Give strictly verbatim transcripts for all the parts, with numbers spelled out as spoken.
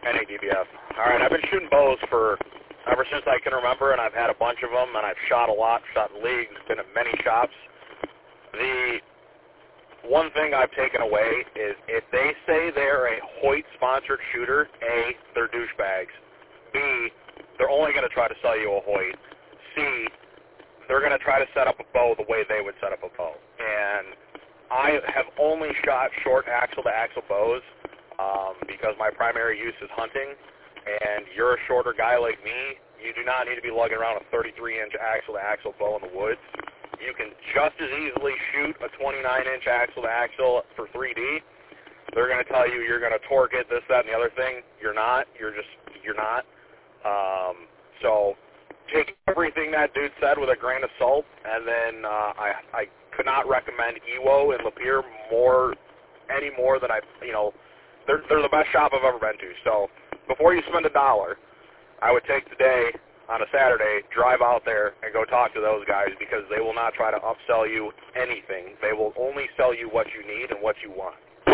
N A D B F. All right, I've been shooting bows for ever since I can remember, and I've had a bunch of them, and I've shot a lot, shot in leagues, been at many shops. The one thing I've taken away is if they say they're a Hoyt-sponsored shooter, A, they're douchebags. B, they're only going to try to sell you a Hoyt. C, they're going to try to set up a bow the way they would set up a bow. And I have only shot short axle-to-axle bows um, because my primary use is hunting. And you're a shorter guy like me, you do not need to be lugging around a thirty-three inch axle-to-axle bow in the woods. You can just as easily shoot a twenty-nine inch axle-to-axle for three D. They're going to tell you you're going to torque it, this, that, and the other thing. You're not. You're just, you're not. Um, so take everything that dude said with a grain of salt, and then uh, I, I could not recommend E W O and Lapeer more, any more than I, you know, they're, they're the best shop I've ever been to. So before you spend a dollar, I would take the day on a Saturday, drive out there, and go talk to those guys because they will not try to upsell you anything. They will only sell you what you need and what you want.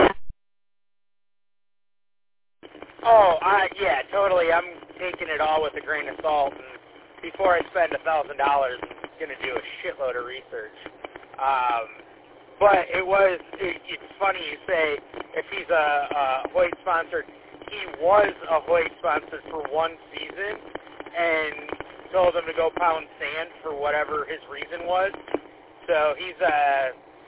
Oh, I, yeah, totally. I'm taking it all with a grain of salt, and before I spend a thousand dollars, I'm going to do a shitload of research. Um, but it was, it, it's funny you say if he's a, a Hoyt-sponsored. He was a Hoyt-sponsored for one season and told them to go pound sand for whatever his reason was. So he's a,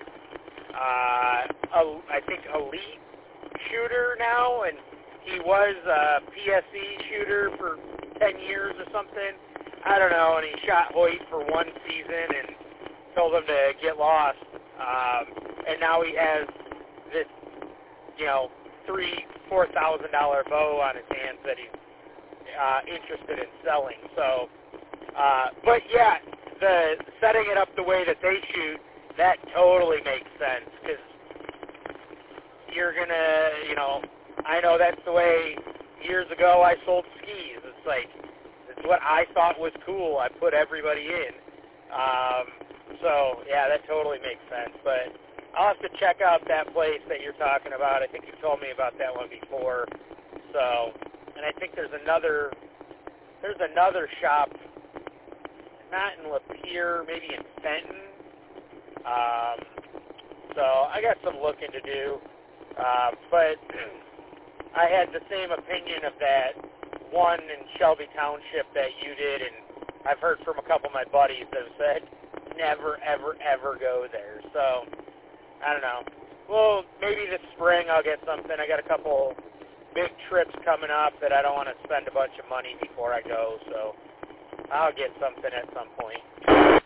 uh, a I think, elite shooter now, and he was a P S E shooter for ten years or something. I don't know, and he shot Hoyt for one season and told them to get lost. Um, and now he has this, you know, three, four thousand dollar bow on his hands that he's uh, interested in selling. So, uh, but yeah, the setting it up the way that they shoot, that totally makes sense because you're gonna, you know, I know that's the way years ago I sold skis. It's like it's what I thought was cool. I put everybody in. Um, so yeah, that totally makes sense. But I'll have to check out that place that you're talking about. I think you told me about that one before. So, and I think there's another, there's another shop, not in Lapeer, maybe in Fenton. Um, so I got some looking to do. Uh, but I had the same opinion of that one in Shelby Township that you did, and I've heard from a couple of my buddies that have said, never, ever, ever go there. So, I don't know. Well, maybe this spring I'll get something. I got a couple big trips coming up that I don't want to spend a bunch of money before I go, so I'll get something at some point.